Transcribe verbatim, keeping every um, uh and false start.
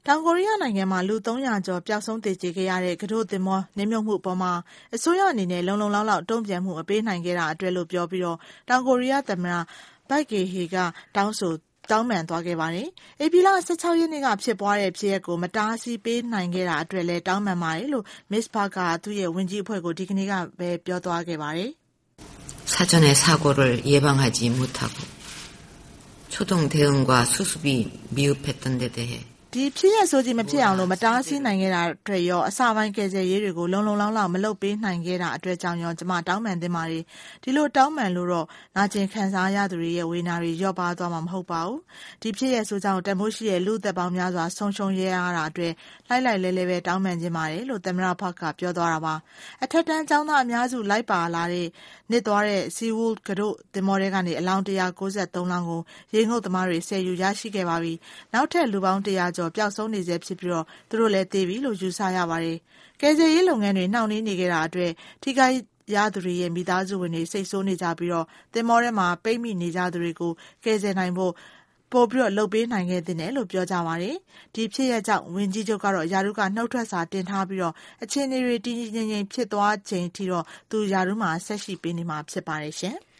တောင်ကိုရီးယားနိုင်ငံမှာလူသုံးရာကျော်ပျောက်ဆုံးသေကျေခဲ့ရတဲ့ကတို့သင်္ဘောနစ်မြုပ်မှုအပေါ်မှာအစိုးရအနေနဲ့လုံလုံလောက်လောက်တုံ့ပြန်မှုအပေးနိုင်ခဲ့တာအတွက်လို့ပြောပြီးတော့တောင်ကိုရီးယားသမ္မတဘတ်ဂေဟီကတောင်းဆိုတောင်းပန်သွားခဲ့ပါတယ်။ဧပြီလ၁၆ရက်နေ့ကဖြစ်ပွားတဲ့ဖြစ်ရပ်ကိုမတားဆီးပေးနိုင်ခဲ့တာအတွက်လည်းတောင်းပန်ပါတယ်လို့ Miss Park ကသူ့ရဲ့ဝန်ကြီးအဖွဲ့ကိုဒီကနေ့ကပဲပြောသွားခဲ့ပါတယ်။ 사전에 사고를 예방하지 못하고 초동 대응과 수습이 미흡했던 데 대해 ဒီဖြစ်ရဆိုကြီးမဖြစ်အောင်လို့မတားဆီးနိုင်ခဲ့တာအတွက်ရောအစပိုင်းကယ်ဆယ်ရေးတွေကိုလုံလုံလောက်လောက်မလုပ်ပေးနိုင်ခဲ့တာအတွက်ကြောင့်ရောကျွန်မတောင်းပန်တင်ပါတယ်ဒီလိုတောင်းပန်လို့တော့နာကျင်ခံစားရသူတွေရဲ့ဝေနာတွေလျော့ပါသွားမှာမဟုတ်ပါဘူးဒီဖြစ်ရဆိုကြောင့်တန်ဖိုးရှိတဲ့လူသက်ပေါင်းများစွာဆုံးရှုံးရရတာအတွက်လိုက်လိုက်လဲလဲပဲတောင်းပန်ခြင်းပါတယ်လို့သမ္မတဖက်ကပြောသွားတာပါအထက်တန်းကျောင်းသားအများစုလိုက်ပါလာတဲ့နစ်သွားတဲ့ Seawool ကတို့သင်္ဘောတွေကနေအလောင်း၁၉၃လောင်းကိုရေငုပ်သမားတွေဆယ်ယူရရှိခဲ့ပါပြီနောက်ထပ်လူပေါင်း၁၀၀ကျော်ပျောက်ဆုံးနေစေဖြစ်ပြီးတော့သူတို့လည်းသေပြီလို့ယူဆရပါတယ်။ကယ်ဆယ်ရေးလုပ်ငန်းတွေနှောင့်နှေးနေကြတာအတွက်ထိခိုက်ရသူတွေရဲ့မိသားစုဝင်တွေစိတ်ဆိုးနေကြပြီးတော့သင်္ဘောထဲမှာပိတ်မိနေကြသူတွေကိုကယ်ဆယ်နိုင်ဖို့ပို့ပြီးတော့လှုပ်ပေးနိုင်ခဲ့တဲ့လို့ပြောကြပါတယ်။ဒီဖြစ်ရကြောင့်ဝင်ကြီးချုပ်ကတော့ယာရုကနှုတ်ထွက်စာတင်ထားပြီးတော့အခြေအနေတွေတည်တည်ငြိမ်ငြိမ်ဖြစ်သွားချိန်ထိတော့သူယာရုမှာဆက်ရှိပေးနေမှာဖြစ်ပါတယ်ရှင်။